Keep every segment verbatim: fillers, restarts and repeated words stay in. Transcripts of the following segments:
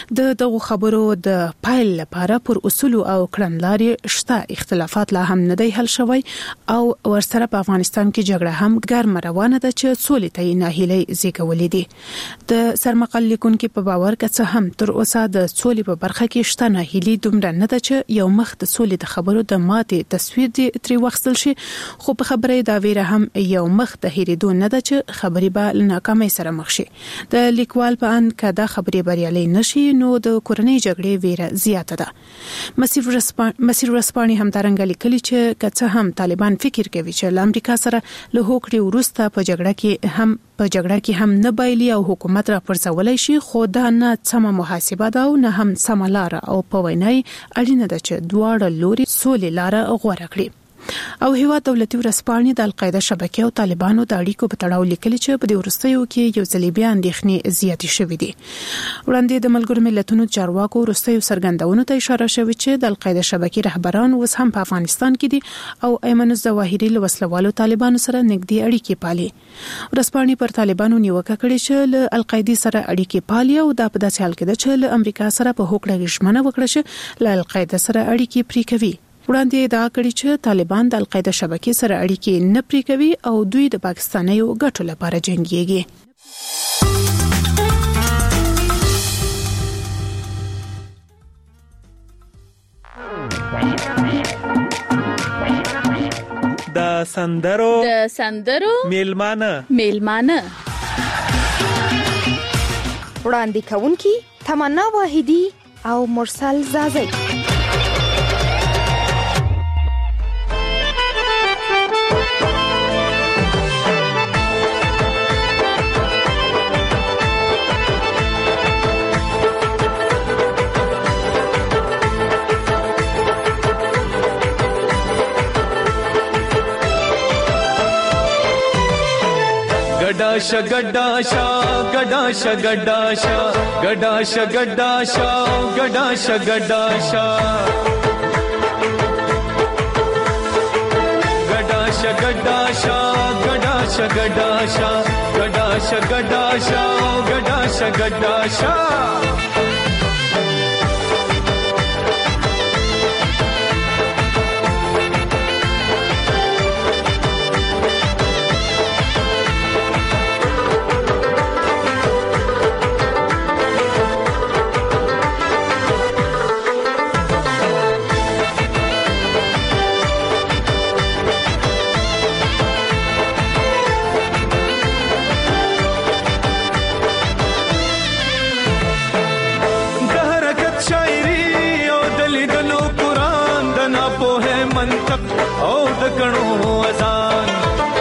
د دغه خبرو د پایل لپاره پر اصول او کړنلارې شته اختلافات لا هم نه دی حل شوی او ورسره په افغانستان کې جګړه هم ګرم روانه ده چې سولې ته ناهیلي زیږولې دي د سرمقال لیکونکو په باور کڅه هم تر اوسه د سولې په برخه کې شته ناهیلي دومره نه ده چې یو مخ د سولې د خبرو د ماتې تصویر دی تری وختل شي خو په خبره دا ویره هم یو مخ د هېریدو نه ده چې خبرې به ناکامۍ سره مخ شي د لیکوال په ان کدا خبرې بریالي نشي نو د کورنۍ جګړې ویره زیاته ده مسیر رسپان مسیر رسپانی هم ترنګ لیکلي چې کڅه هم طالبان فکر کوي چې امریکا سره له هوکړې وروسته په جګړه کې هم په جګړه کې هم نه بایلي او حکومت را پرځولای شي خو دا نه سم محاسبه ده او نه هم سم لار او په وینای اړینه ده چې دواړه لوري سولې لار غوړه کړي او هیواد دولتي ورسپانې د القاعده شبکې او طالبانو د اړیکو په تړاو لیکلي چې په دې ورستیو کې یو ځلې بیا اندېښنې زیاتې شوې دي وړاندې د ملګرو ملتونو چارواکو ورستیو څرګندونو ته اشاره شوې چې د القاعده شبکې رهبران اوس هم په افغانستان کې دي او ایمن الظواهري له وسلوالو طالبانو سره نږدې اړیکې پالي ورسپانې پر طالبانو نیوکه کړې چې له القاعده سره اړیکې پالي او دا په داسې حال کې ده چې له امریکا سره په هوکړه ژمنه وکړه چې له القاعده سره اړیکې پرې کوي وړاندې دا کړی چې طالبان د القاعده شبکې سره اړیکې نه پرې کوي او دوی د پاکستانیو ګټو لپاره جنګيږي د سندرو د سندرو میلمانه میلمانه وړاندې کوونکی تمنا واحدی او مرسل زازی गडाशा गडाशा गडाशा गडाशा गडाशा गडाशा गडाशा गडाशा गडाशा गडाशा गडाशा गडाशा गडाशा गडाशा गडाशा गडाशा او د کڼو اذان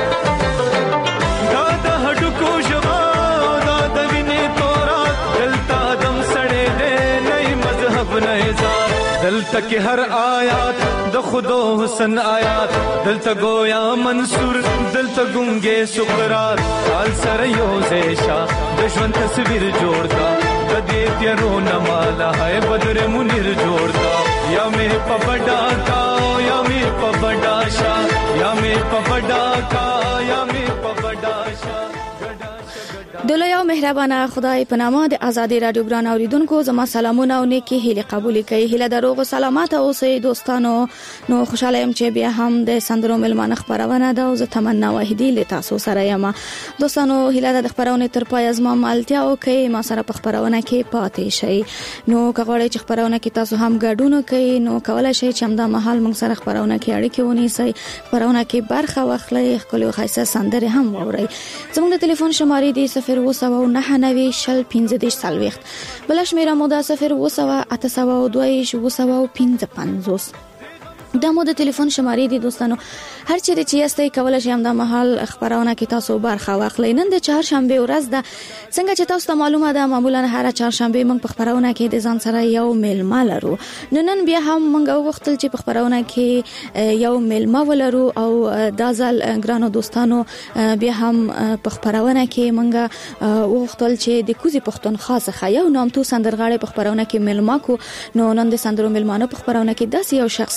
دا د هډکو ژبه دا د وینې تورا دلته دم سړې دې نه مذهب نه ځان دلته کې هر آیات د خدا حسن آیات دلته گویا منصور دلته ګونګې سقراط حال سره یو زیشا د ژوند تصویر جوړ کا د دې تیرو نه مالا ہے بدر منیر جوړ کا یا مې په بڑا کا یا مې په بڑا شا یا مې په بڑا کا یا مې په بڑا شا دلوی او مهربانه خدای په نامه د ازادي رادیو ګران اوریدونکو زما سلامونه او نیکی هیله قبول کړئ هیله دروغ سلامات اوسئ دوستانو نو خوشاله يم چې بیا هم د سندرو ملمانه خبرونه ده او زه تمنا واحدی له تاسو سره یم دوستانو هیله د خبرونه تر پای از ما مالتیا او کې ما سره په خبرونه کې پاتې شئ نو کغړې چې خبرونه کې تاسو هم ګډون کوي نو کولای شئ چې همدا مهال موږ سره خبرونه کې اړیکه ونیسئ خبرونه کې برخه واخلئ خپل خاصه سندره هم وورئ زموږ د ټلیفون شمارې دی صفر وسو نه نوي شل پنځه دیش سالويخت بل شمیره مو د صفر وسو اته سو دوه وسو پنځه پنځوس دا مو د ټلیفون شمارې دي دوستانو هر چیرې چې یاستئ کولای شئ همدا مهال خبرونه کې تاسو برخه واخلئ نن د چهارشنبه ورځ ده څنګه چې تاسو ته معلومه ده معمولا هر چهارشنبه موږ په خبرونه کې د ځان سره یو میلمه لرو نو نن بیا هم موږ وغوښتل چې په خبرونه کې یو میلمه ولرو او دا ځل ګرانو دوستانو بیا هم په خبرونه کې موږ وغوښتل چې د کوزي پښتونخوا څخه یو نامتو سندرغاړي په خبرونه کې میلمه کو نو نن د سندرو میلمانه په خبرونه کې داسې یو شخصیت موږ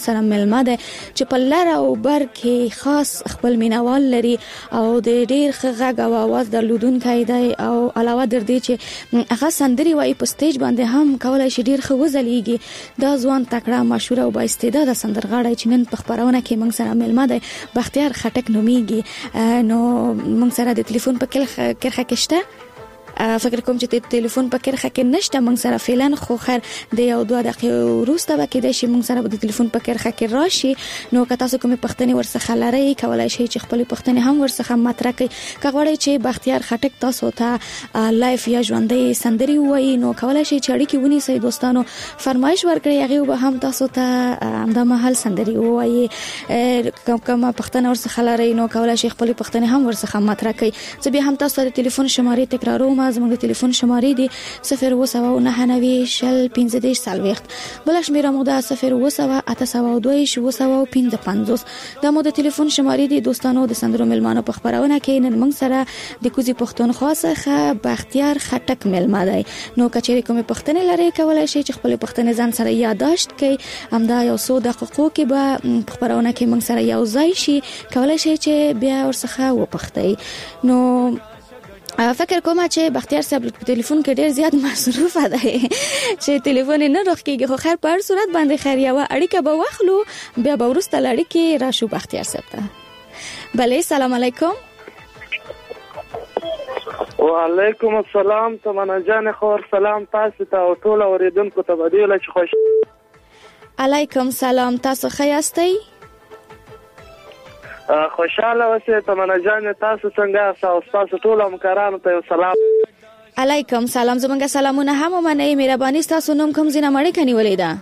سره ملما ده چې په لار او بر کې خاص خپل مینوال لري او د ډیر غږ او आवाज درلودونکی دی او علاوه در دې چې هغه سندري وایي په سټیج باندې هم کولای شي ډیر ښه وځلېږي. دا ځوان تکړه مشهور او با استعداده سندرغاړی چې نن په خبرونه کې موږ سره ملما دی بختیار خټک نومیږي. نو موږ سره د ټلیفون په کرخه کې شته. فکر کوم چې د ټلیفون په کرخه کې نشته موږ سره فعلا خو خیر د یو دوه دقیقې وروسته به کېدای شي موږ سره د ټلیفون په کرخه کې راشي. نو که تاسو کومې پوښتنې ورڅخه لرئ کولای شئ چې خپلې پوښتنې هم ورڅخه مطرح کړئ. که غواړئ چې بختیار خټک تاسو ته لایف یا ژوندۍ سندري ووایي نو کولای شئ چې اړیکې ونیسئ دوستانو فرمایش ورکړئ هغې به هم تاسو ته همدا مهال سندري ووایي. کومه پوښتنه ورڅخه لرئ نو کولای شئ خپلې پوښتنې هم ورڅخه مطرح کړئ. زه بیا هم تاسو ته د ټلیفون شمارې تکراروم. زموږ د ټلیفون شمارې دي صفر اووه سوه نهه نوي شل پنځه دېرش څلوېښت، بله شمېره مو ده صفر اووه سوه اته سوه دوه ویشت اووه سوه پنځه پنځوس. دا مو د ټلیفون شمارې دي دوستانو. د سندرو ملمانو په خپرونه کې نن موږ سره د کوزي پښتونخوا څخه بختیار خټک ملما دی. نو که چېرې کومې پوښتنې لرئ کولای شئ چې خپلې پوښتنې ځان سره یادداشت کړئ. همدا یو څو دقیقو کې به په خپرونه کې موږ سره یو ځای شي کولای شئ چې بیا ورڅخه وپوښتئ. نو فکر کوم چې بختیار صاحب په ټلیفون کې ډیر زیات مصروفه دی چې ټلیفون نه روخ کېږي. خو خیر په هر صورت باندې خیر یو اړیکه به واخلو بیا به وروسته له اړیکې راشو بختیار صاحب ته. بله سلام علیکم. وعلیکم السلام. تمنا جان خور سلام تاسو ته او ټول اوریدونکو ته به دی چې خوش. علیکم سلام. تاسو ښه یاستئ؟ خوشاله اوسئ تمنا جان. تاسو څنګه یاست؟ تاسو ټول همکارانو ته سلام. علیکم سلام. زمونږ سلامونه هم ومنئ. مهرباني ستاسو نوم کوم ځای نه اړیکه نیولې ده؟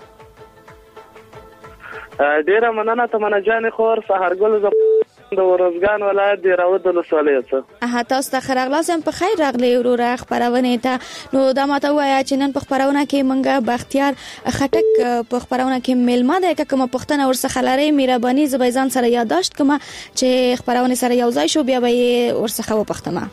ډیره مننه تمنا جان خور. سهارګل ز د ورزګان ولایت د راود ولسوالۍ څخه. اها تاسو ته ښه راغلاست. په خیر راغلی وروره خپرونې ته. نو دا ماته ووایه چې نن په خپرونه کې موږ بختیار خټک په خپرونه کې ملما دی. که کومه پوښتنه ورڅخه لرئ مهرباني زه به یې ځان سره یادداشت کړم چې خپرونې سره یو ځای شو بیا به یې ورڅخه وپوښتم.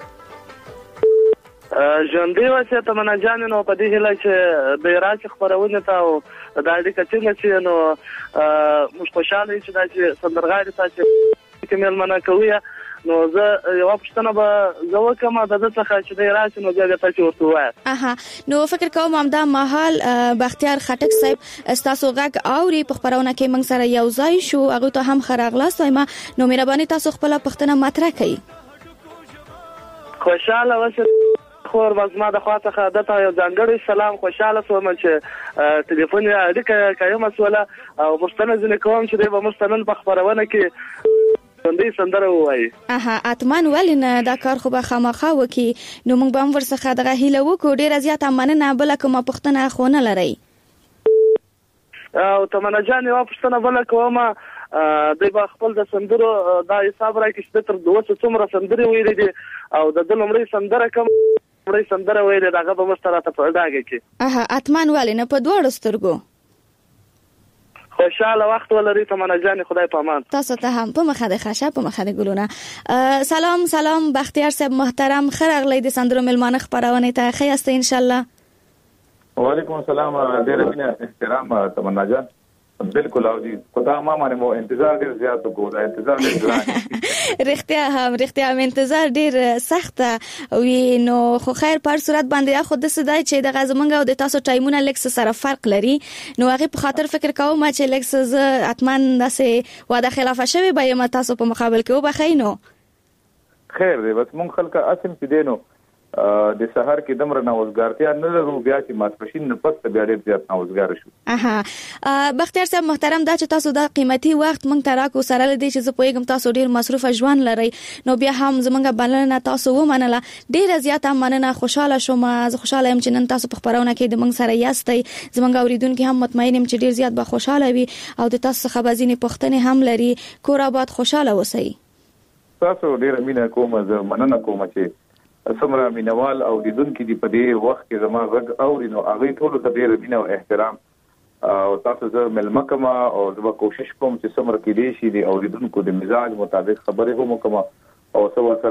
ژوندۍ اوسئ تمنا جان. نو په دې هیله چې د راځي خپرونې ته او د اړیکه څنګه چې نو موږ خوشاله یو چې دا چې سندرغاړي تاسو کې مېلمانه کوي نو زه یو پوښتنه به زه وکړم د ده څخه چې دی راشي نو بیا تاسو ورته ووایه. اها نو فکر کوم همدا مهال بختیار خټک صاحب ستاسو غږ اوري په خپرونه کې موږ سره یو ځای شو هغه ته هم ښه راغلاست وایم. نو مهرباني تاسو خپله پوښتنه مطرح کړئ. خوشاله اوسئ خور. بس ما د خوا څخه دته یو ځانګړی سلام. خوشاله شوم چې ټلیفون اړیکه قایم شوله او مستند ځینې کوم چې دی به مستند په خپرونه کې ژوندۍ سندره ووایي. اها اتمن ولې نه دا کار خو به خامخا وکړي. نو موږ به هم ورڅخه دغه هیله وکړو. ډېره زیاته مننه. بله کومه پوښتنه خو نه لرئ؟ او تمنا جان یوه پوښتنه بله کومه. دوی به خپل د سندرو دا حساب راکړي چې تر دوه سوه څومره سندرې ویلې دي او د ده لومړۍ سندره کوم لومړۍ سندره ویلې د هغه به موږ ته راته په ډاګه کړي. اها اتمن ولې نه په دواړو سترګو. خوشاله وخت ولري تمنا جان. خدای په امان. تاسو ته هم په مخه د خشه په مخه د ګلونه. سلام سلام بختیار صاحب محترم. ښه راغلی د سندرو ملمانه خپرونې ته. ښه یاست ان شاء الله؟ وعلیکم السلام. ډېره مینه احترام تمنا جان. بالکل او جی خدا ما باندې مو انتظار ډیر زیات وکړ. انتظار ډیر ګران. رښتیا هم رښتیا هم انتظار ډیر سخته وي. نو خو خیر په هر صورت باندې خو د سدای چې د غزمنګ او د تاسو ټایمونه لکس سره فرق لري. نو هغه په خاطر فکر کوم چې لکس ز اتمن داسې واده خلاف شوی به یم تاسو په مقابل کې وبخینو. خیر دی. بس مونږ خلک اسیم چې دینو د سحر کې دمر نوزګارتیا نه لرو بیا چې ماسپښین نه پس بیا ډېر زیات نوزګار شو. اها بختیار صاحب محترم دا چې تاسو دا قیمتي وخت مونږ ته راکو سره لدی چې زه پوهیږم تاسو ډېر مصروفه ژوند لرئ. نو بیا هم زمونږ بلنه تاسو ومنله. ډېره زیاته مننه. خوشاله شوم. زه خوشاله یم چې نن تاسو په خپرونه کې د مونږ سره یاستئ. زمونږ اوریدونکي هم مطمئن یم چې ډېر زیات به خوشاله وي او د تاسو څخه به ځینې پوښتنې هم لري. کور آباد خوشاله اوسئ. تاسو ډېره مینه کوم. زه مننه کوم چې څومره مینوال او لیدونکي دي په دې وخت کې زما غږ اوري. نو هغوی ټولو ته ډېره مینه او احترام او تاسو زه مېلمه کوم او زه به کوشش کوم چې څومره کېدای شي د اوریدونکو د مزاج مطابق خبرې هم وکړم او څه ورسره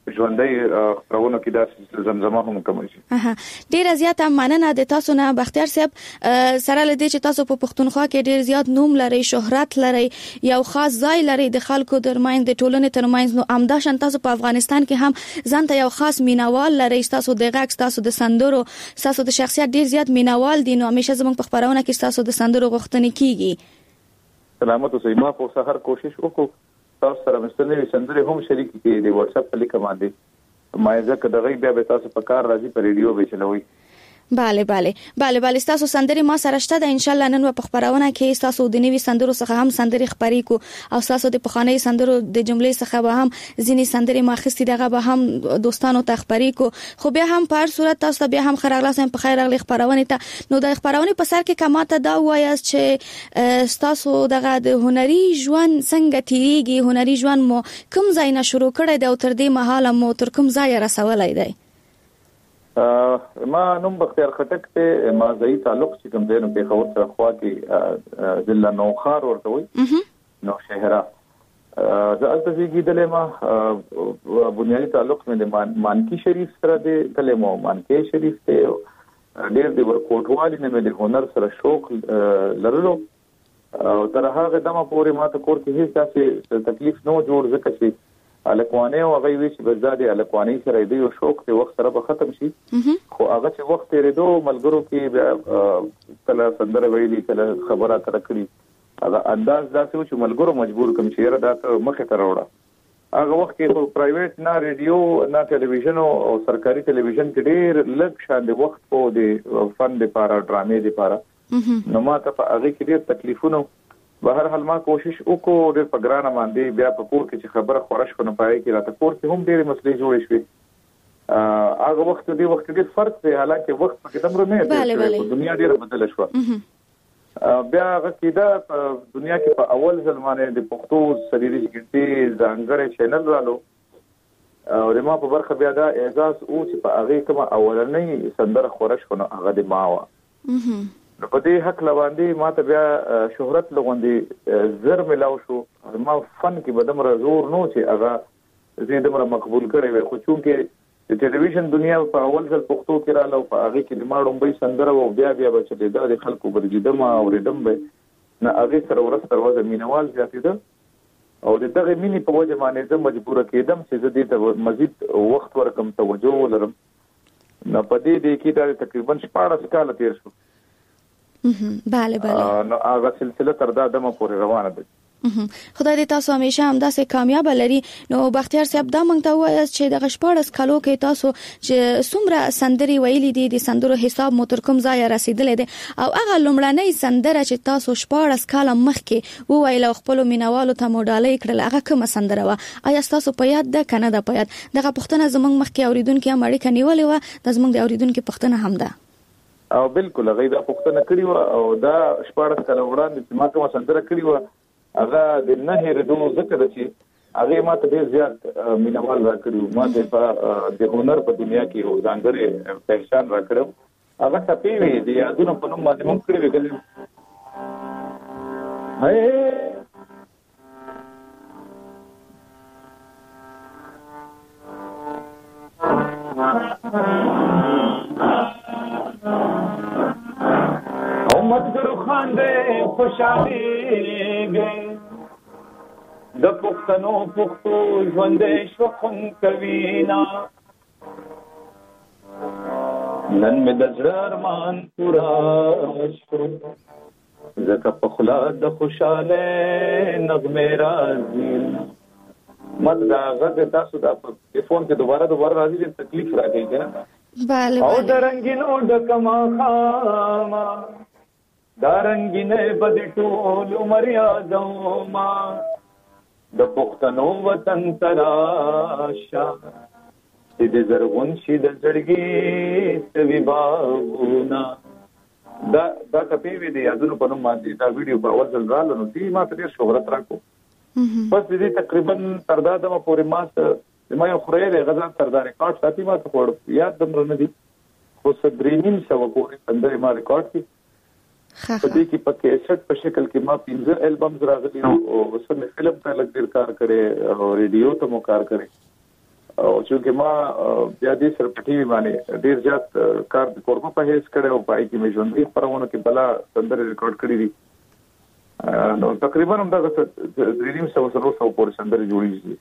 ژوندۍ خبرونه کې دا زمزمه هم کوم شي. اها ډیر زیات مننه د تاسو نه بختیار صاحب. سره لدی چې تاسو په پښتونخوا کې ډیر زیات نوم لري، شهرت لري، یو خاص ځای لري د خلکو ترمنځ، د ټولنې ترمنځ، نو امداشن تاسو په افغانستان کې هم ځان ته یو خاص مینوال لري، تاسو د غږ، تاسو د سندرو، تاسو د شخصیت ډیر زیات مینوال دي، نو همیشه زموږ په خبرونه کې تاسو د سندرو غوښتنې کیږي. سلامت اوسئ. ما په سحر کوشش وکړو تاسو سره مستنوي سندرې هم شریک کړي د واتس اپ په لیک باندې، ما ځکه دغه بیا به تاسو په کار راځي په ریډیو به چلوي. bale bale bale bale تاسو سندري ما سره شته د ان شاء الله نن په خبرونه کې تاسو د نوي سندرو څخه هم سندري خبري کو او تاسو د پخوانی سندرو د جملې څخه به هم ځینی سندري ما خستي دغه به هم دوستانو ته خبري کو. خو بیا هم په هر صورت تاسو بیا هم خراغلا سم په خیر اغلی خبرونه ته نو د خبرونه په سر کې کماته دا وایي چې تاسو دغه د هنري ژوند څنګه تیریږي، هنري ژوند مو کوم ځای نه شروع کړی دی او تر دې مهاله مو تر کوم ځای رسولای دی؟ ما نوم بختیار خټک ته ما ځای تعلق چې کوم دی نو په خبر سره خوا کې ضلع نوخار ورته وي نو شهرا زه البته کېدلې ما بنیادی تعلق مې د مانکی شریف سره دی کله مو مانکی شریف ته ډېر د ورکوټوالي نه مې د هنر سره شوق لرلو او تر هغه دمه پورې ما ته کور کې هیڅ داسې تکلیف نه جوړ ځکه چې الکوانه او هغه وی چې بزاده الکوانه سره دی او شوق ته وخت سره به ختم شي، خو هغه چې وخت یې دو ملګرو کې کله سندره ویلي کله خبره تر کړی هغه انداز داسې چې ملګرو مجبور کوم چې را دا مخه تر وړه. هغه وخت کې پرایویټ نه ریډیو نه ټلویزیون او سرکاري ټلویزیون کې ډېر لږ شان د وخت په د فن لپاره ډرامې لپاره نو ما ته په هغه کې ډېر تکلیفونه به هر حال ما کوشش وکړو ډېر په ګرانه باندې بیا په کور کې چې خبره خورش کنه پای کې راته کور کې هم ډېر مسلې جوړې شوې. هغه وخت دی وخت ډېر فرق دی، حالانکه وخت په دمر نه دی، دنیا ډېر بدله شو. بیا هغه کې دا دنیا کې په اول ځلمانه د پښتو سریری کې ځانګړی چینل رالو او ما په برخه بیا دا اعزاز او چې په هغه کوم اولنۍ سندره خورش کنه هغه د ماوا په دې حق لواندې ما ته بیا شهرت لغوندې زر ملاو شو. ما فن کې بدمر زور نو چې هغه زه دمر مقبول کړی وي، خو چونکې د ټلویزیون دنیا په اول ځل پښتو کې رااله او په هغه کې د ماړم به سندره او بیا بیا به چې د خلکو برګیدم او ردم به نه هغه سره ورسره وځه مینوال زیاتېده او دغه مینې په وجه باندې زه مجبور کېدم چې زه دې ته مزید وخت ورکم توجه ولرم. نه په دې دې کې دا تقریبا شپږ کال تیر شو. bale bale نو هغه سلسله تر دا دمه پورې روانه ده. خدای دې تاسو همیشه هم داسې کامیاب لري. نو بختیار صاحب دا مونږ ته وایي چې د شپږ کالو کې تاسو چې څومره سندري ویلي دي د سندرو حساب مو تر کوم ځای رسیدلې دي او هغه لومړنۍ سندره چې تاسو شپږ کال مخکې وویل او خپل مینوالو ته مو ډالۍ کړل هغه کومه سندره و؟ آیا تاسو په یاد ده کنه ده په یاد؟ دغه پښتنه زمونږ مخکې اوریدونکو هم اړیکه نیولې و، د زمونږ د اوریدونکو پښتنه هم ده او بالکل هغه دا پښتنه کړی و او دا شپږ کال وړاندې چې ما کومه سندره کړی و هغه د نه هېرېدو ذکر چې هغه ما ته ډېر زیات مینوال را کړی، ما ته د هنر په دنیا کې یو ځانګړی پہچان را کړو. هغه څپې وي د یادونو په نوم باندې مونږ کړی وی مدګرو خاندې خوشالي گئی د پښتنو پښتو ژوندې شو خون کوي نا نن مې د زړه ارمان پورا شو زکه په خلا د خوشاله نغمه راځي مت دا غږ تاسو د فون کې دوباره دوباره راځي د تکلیف راځي کنه bale او د رنگینو د کما خاما دارنګینه بد ټول عمر یادو ما د پښتنو وطن تراشا دې زرغون شي د زړګي سوي باغونه دا دا کپی وی دی یادونو په نوم باندې دا ویډیو په اول ځل رالو نو دې ما ته شهرت راکو. بس دې تقریبا تر دا دمه پورې ما ته ما یو خورې غزا تر دا ریکارډ ساتي ما ته وړ یاد دمر نه دي خو صدرینین سو پورې اندر ما ریکارډ کی په دې کې په کیسټ په شکل کې ما پنځه البمز راغلي او وسمه فلم ته لګ ډیر کار کړي او ریډیو ته مو کار کړي او چې ما بیا دې سره په ټي وي باندې ډیر زیات کار د کوربه په هیڅ کړه او پای کې مې ژوندۍ خبرونه کې بلا سندره ریکارډ کړې دي نو تقریبا هم دا درې نیم سو سره سو پورې سندره جوړیږي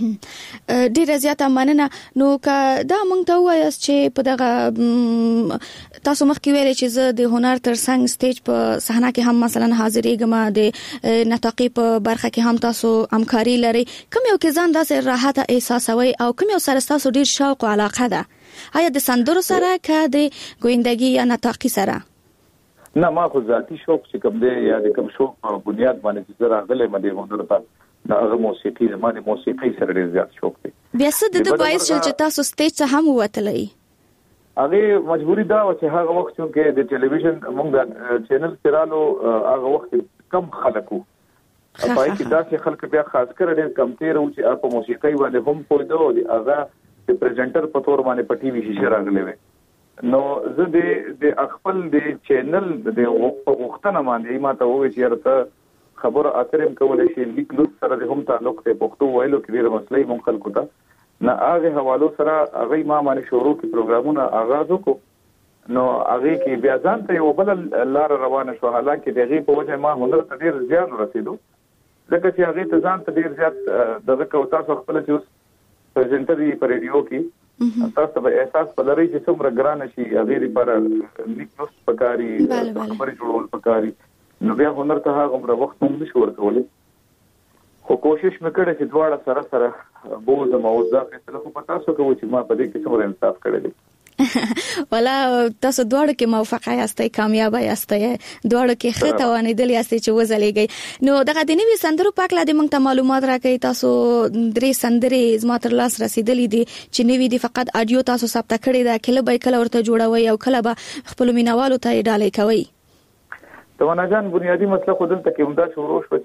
ډیره زیاته مننه. نو که دا مونږ ته وایاست چې په دغه تاسو مخکې ویلې چې زه د هنر تر څنګ سټیج په صحنه کې هم مثلا حاضرېږم، د نطاقي په برخه کې هم تاسو همکاري لري، کوم یو کې ځان داسې راحت احساسوي او کوم یو سره تاسو ډیر شوق او علاقه ده؟ آیا د سندرو سره که د ګویندګي یا نطاقي سره؟ نه، ما خو ذاتی شوق چې کوم دی یا د کوم شوق په بنیاد باندې چې زه راغلی مې د هنر ته دا هغه موسیقي زمانه موسیقي سره ډیر زیات شوق دی. بیا څه د باعث چې تاسو سټیج ته هم ووتلئ؟ هغه مجبوری دا و چې هغه وخت چې د ټلویزیون موږ د چینل سرالو هغه وخت کم خلکو پای کې دا چې خلک بیا خاص کر ډیر کم تیر او چې په موسیقي باندې هم پوهیدو دي هغه د پریزنټر په تور باندې په ټي وي شي راغلی وي. نو زه د د خپل د چینل د وختونه باندې ما ته وایي چې ارته خبر اترم کولای شي لیک لوس سره هم تعلق ته پښتو ویلو کې ډیره مسلې مونږ خلکو ته نه هغه حوالو سره هغه ما باندې شروع کی پروګرامونه آغاز وکړو. نو هغه کې بیا ځان ته یو بل لار روانه شو، حالانکه دغه په وجه ما هنر ته ډیر زیات رسیدو ځکه چې هغه ته ځان ته ډیر زیات دغه کوتا څو خپل چې پریزنټر په ریډیو کې تاسو به احساس پلري چې څومره ګران شي هغه لپاره لیک لوس پکاري خبرې جوړول پکاري. نو بیا هنر ته هغه عمر وخت هم نشو ورکولای، خو کوشش وکړه چې دواړه سره سره بوز موضوع فیصله خو پتا سو کوي چې ما په دې کې څومره انصاف کړی دی. ولا تاسو دواړو کې موفق یاستئ، کامیاب یاستئ، دواړو کې ښه توانیدل یاستئ چې وځلېږئ. نو دغه د نوي سندرو په اړه د موږ ته معلومات راکړئ. تاسو درې سندرې زما تر لاس رسیدلې دي چې نوي دي، فقط اډیو تاسو ثبت کړی دا، کله به کله ورته جوړوي او کله به خپل مینوالو ته ډالۍ کوي. تمنا جان بنیادی مسله خو دلته کې همدا شروع شو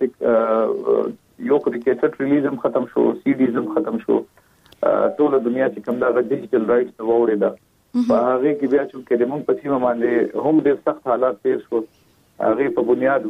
چې یو کلی کیسټ ریلیزم ختم شو، سی ډیزم ختم شو، ټول دنیا چې کوم دا ډیجیټل رائټس ووري دا په هغه کې بیا چې د موږ په سیمه باندې هم ډېر سخت حالات تیر شو. هغه په بنیاد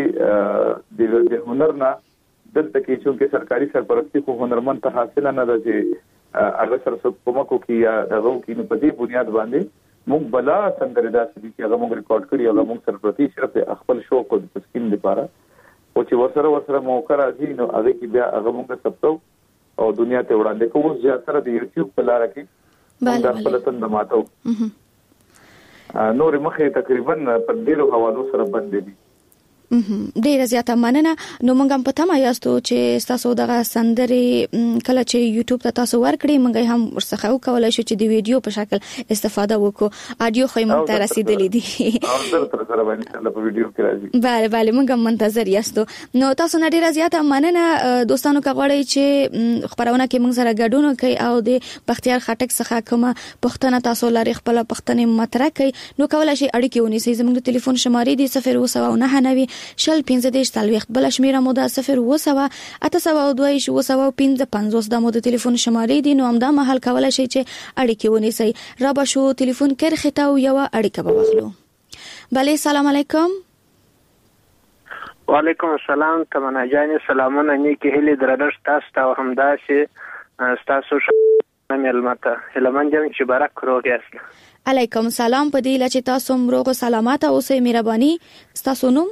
باندې د هنر نه دلته کې چې سرکاري سرپرستی خو هنرمند ته حاصل نه ده چې هغه سره کومکو کې یا دغه کې نو په دې بنیاد باندې موږ بلا څنګه داسې چې هغه موږ ریکارډ کړی هغه موږ سره پرتی صرف خپل شوق او تسکین لپاره او چې ورسره ورسره موقع راځي نو هغه کې بیا هغه موږ ثبتو او دنیا ته وړاندې کوو. زیاتره د یوټیوب په لار کې موږ خپل تند ماتو نور مخه تقریبا په ډیرو حوالو سره باندې دي. ډیره زیاته مننه. نو موږ هم پته ما یاستو چې تاسو دغه سندرې کله چې یوټیوب ته تاسو ورکړئ موږ هم ورڅخه وکولای شو چې د ویډیو په شکل استفاده وکړو. اډیو خو موږ ته رسیدلې دي او زه تر سره باندې الله په ویډیو کې راځي. بله بله موږ هم منتظر یاستو. نو تاسو نه ډیره زیاته مننه. دوستانو که غواړئ چې خبرونه کې موږ سره ګډون وکړئ او د بختیار خټک څخه کومه پوښتنه تاسو لرئ خپل پوښتنې مطرح کړئ نو کولای شئ اړیکې ونیسئ. زموږ د ټلیفون شمارې دي صفر اووه سوه نهه نوي شل پنځه دېرش څلوېښت، بله شمېره مو ده صفر اووه سوه اته سوه دوه ویشت اووه سوه پنځه پنځوس. دا مو د ټلیفون شمارې دي. نو همدا مهال کولی شئ چې اړیکې ونیسئ. را به شو ټلیفون کرښې ته او یوه اړیکه به واخلو. بله سلام علیکم. وعلیکم السلام. تمنا جانې سلامونه، نیکې هیلې درنښت تاسو ته او همداسې ستاسو مېلمه ته هیلهمن یم چې برک روغ یاست. علیکم سلام. په دې هیله چې تاسو هم روغ او سلامته اوسئ. مهرباني ستاسو نوم؟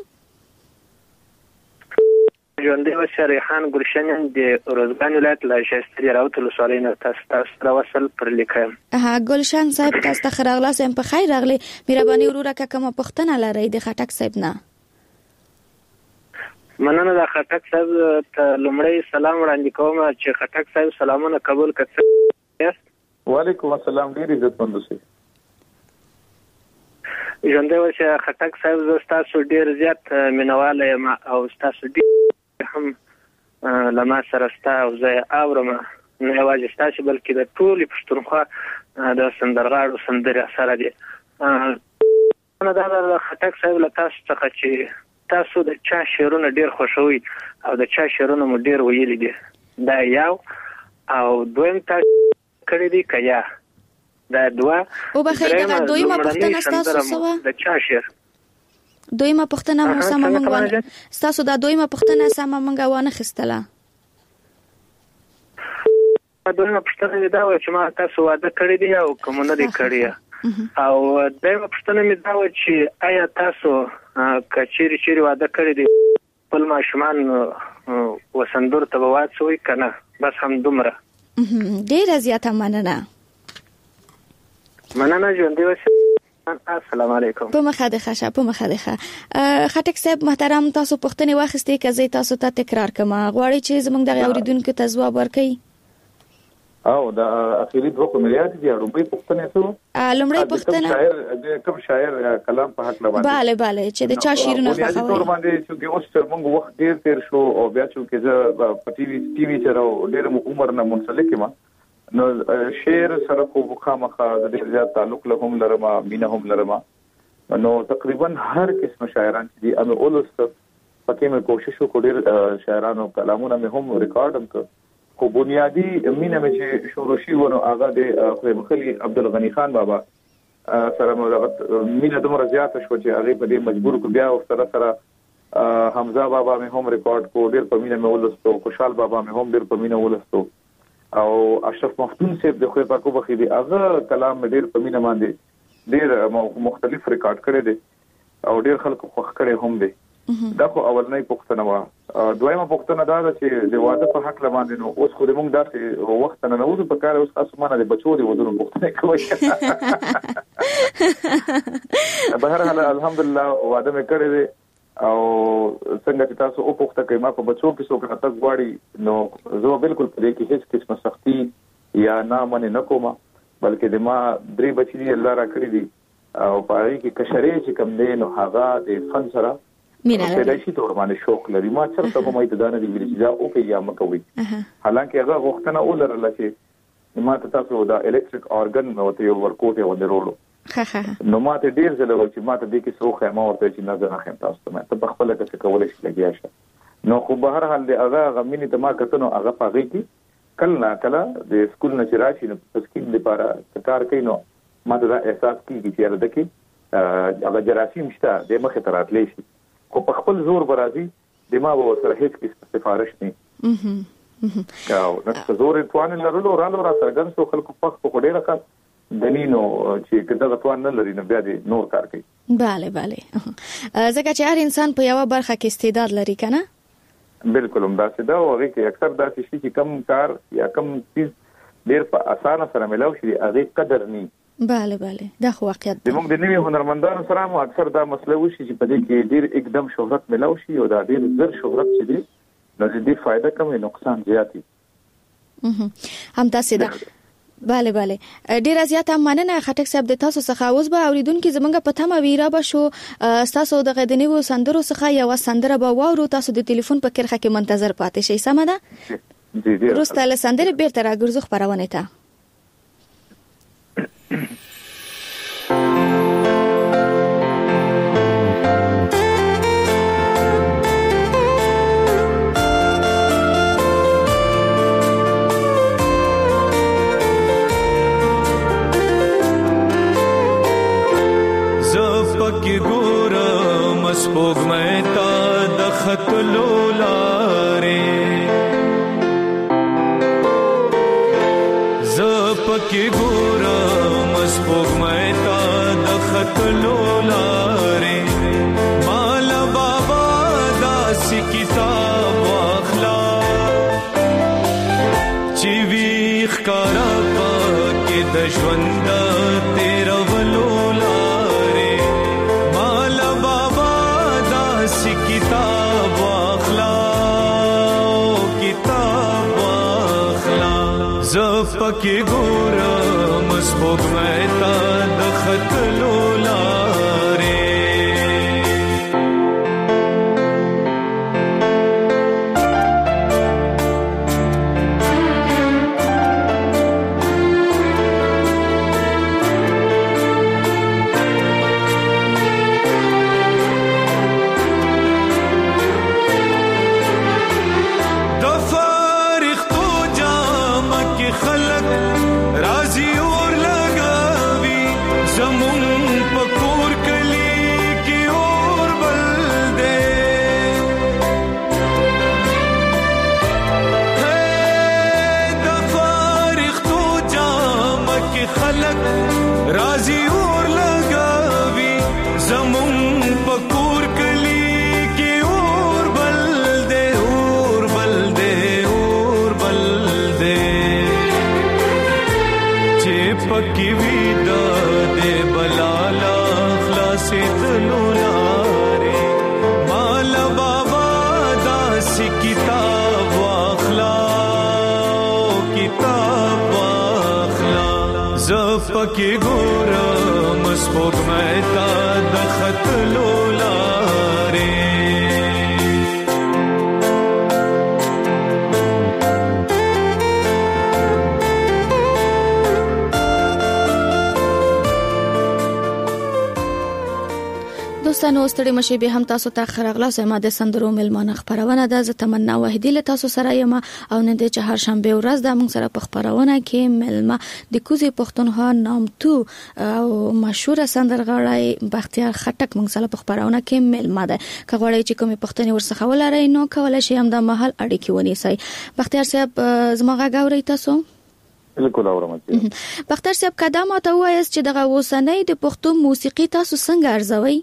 ژوندی اوسه. ریحان ګلشن د روزګان ولایت له شایستې راوت ولسوالۍ نه تاسو ته راوصل پر لیکم. ها ګلشن صاحب تاسو ته راغلاس هم په خیر راغلی. مهرباني وروره که کومه پوښتنه لرئ د خټک صاحب نه؟ مننه. د خټک صاحب ته لومړی سلام وړاندې کوم چې خټک صاحب سلامونه قبول کړئ. وعلیکم السلام. ډیر عزتمند اوسئ. ژوندی اوسه. خټک صاحب زه ستاسو ډیر زیات مینهوال یم او ستاسو ډیر هم لما سره ستا او زه اورم، نه یوازې ستاسو بلکې د ټولې پښتونخوا د سندرغاړو سندرې سره دي. نه دا د خټک صاحب له تاسو څخه چې تاسو د چا شعرونه ډیر خوښوئ او د چا شعرونه مو ډیر ویلي دي، دا یو او دویم تاسو کړی دي که یا دا دوه. او بخیر دغه دویمه پوښتنه ستاسو سوه د چا شعر؟ دویمه پوښتنه مو سمه موږ ستاسو دا دویمه پوښتنه سمه موږ وانه خستله. دویمه پوښتنه دا و چې ما تاسو واده کړی دی او کوم نه دی کړی او دغه پوښتنه مې دا و چې آیا تاسو کچيري چیرې واده کړی دی خپل ماشومان وسندور ته واڅوي کنه بس هم دومره ډیره زیاته مننه مننه ژوندۍ اوسئ السلام علیکم په مخه د خشه په مخه د خه خټک صاحب محترم تاسو پوښتنه واخستې کزې تاسو ته تکرار کما غواړي چې زمونږ د اوریدونکو ته ځواب ورکړي او دا اخیری دوه کوملیات دي لومړی پوښتنه څه لومړی پوښتنه شاعر د کوم شاعر کلام په حق لبا bale bale چې د چا شیرونه خوښوي دا تور باندې چې اوس تر موږ وخت ډیر تیر شو او بیا چې زه په ټي وي ټي وي سره ډیر عمر نه منسلک ما نو شعر سره خو مخامخه د ډیر زیات تعلق له هم لرما مینه هم لرما نو تقریبا هر قسم شاعران دي امه اولست پکې مې کوشش وکړ ډیر شاعرانو کلامونه مې هم ریکارډ هم خو بنیادی مینه مې چې شروع شي ونه هغه د خو مخلي عبدالغنی خان بابا سره مو مینه دومره زیاته شو چې هغه په دې مجبور کو بیا او سره سره حمزه بابا مې هم ریکارډ کو ډیر په مینه مې ولستو خوشحال بابا مې هم ډیر په مینه ولستو او اشرف مفتون صاحب د خو په کو بخې دی هغه کلام ډیر په مینه باندې ډیر مختلف ریکارډ کړی دی او ډیر خلکو خوښ کړي هم دی دا خو اولنۍ پوښتنه و دویمه پوښتنه دا ده چې د واده په حق لمانځي نو اوس خو موږ داسې وخت نه نوځو په کار اوس تاسو مانه د بچو دی ودونو پوښتنه کوي به هر حال الحمدلله واده مې کړی دی او څنګه چې تاسو او پوښتنه کوي ما په بچو کې څوک راته غواړي نو زه بالکل په دې کې هیڅ قسمه سختي یا نه منې نه کوم بلکې د ما درې بچی دی الله را کړی دي او په هغه کې کشرې چې کم دی نو هغه د فن سره مینه لري پیدایشي تور باندې شوق لري ما چرته کومه ته دانه دی ویل چې دا او کې یا مکوي حالانکه هغه وختونه اولرله چې ما ته تاسو دا الکتریک اورګن نو ته یو ورکوټه ودرولو نو ما ته ډیر زله چې ما ته د کې سروخه ما ورته چې نظر اخیم تاسو ته په خپل کې کولای شي لګیا شه نو خو به هر حال دی هغه غمینه ته ما کتنو هغه پاږي کې کله نه کله د سکول نه چې راشي نو په سکول لپاره کار کوي نو ما ته دا احساس کیږي چې هغه دکې هغه جراثیم شته د مخه تراتلی شي کو په خپل زور برازي د ما به سره هیڅ کې سفارش نه کاو نو زور توان لرلو رالو را سره ګنسو خلکو پخ په ډیره کا دنینو چې کله توان نه لري نو بیا دې نور کار کوي bale bale ځکه چې هر انسان په یو برخه کې استعداد لري کنه بالکل هم دا څه دا وږي کې اکثر دا شي چې کم کار یا کم چیز ډیر په اسانه سره ملاوي شي هغه قدر نه bale bale دا خو واقعیت دی موږ د نوي هنرمندانو سره مو اکثر دا مسله وشي چې په دې کې ډیر एकदम شهرت ملاوي شي او دا ډیر زر شهرت چې دی نو دې فائدہ کم نقصان زیاتی هم تاسو دا bale bale ډیر زیات مننه خټک صاحب د تاسو څخه اوس به اوریدونکو زمونږ په تمه ویرا به شو تاسو د غدنیو سندرو څخه یو سندره به وورو تاسو د ټلیفون په کرخه کې منتظر پاتې شئ سم ده جی جی روسته له سندره بیرته راګرځو خبرونه ته زفکی ګورم سپوږمۍ ته د خطلو لارې زفکی ګورم سپوږمۍ ته د خطلو لارې مال بابا داسې کتاب واخلا چې وی ښکارا پکې د ژوند تیرولو کتاب واخلا کتاب واخلا زفکی ګورم سپوږمۍ ته د خطلو لارې خلق رازي اور لګوي زمون خطلو لارې مال بابا داسې کتاب واخلا کتاب واخلا زپکې ګورم سپوږمۍ ته د خطلو لارې دوستانو ستړي مشه به هم تاسو ته خرغلا سم د سندرو ملمانه خبرونه ده ز تمنا وحیدی له تاسو سره یم او نن د چهار شنبه ورځ د موږ سره په خبرونه کې ملما د کوزي پښتونخوا نامتو او مشهور سندرغاړی بختیار خټک موږ سره په خبرونه کې ملما ده کغوړی چې کومه پښتني ورڅخه ولري نو کولای شي هم د محل اړیکې ونیسي بختیار صاحب زموږه غوړی تاسو بالکل اورم بختیار صاحب قدم ته وایي چې دغه وسنۍ د پښتو موسیقي تاسو څنګه ارزوي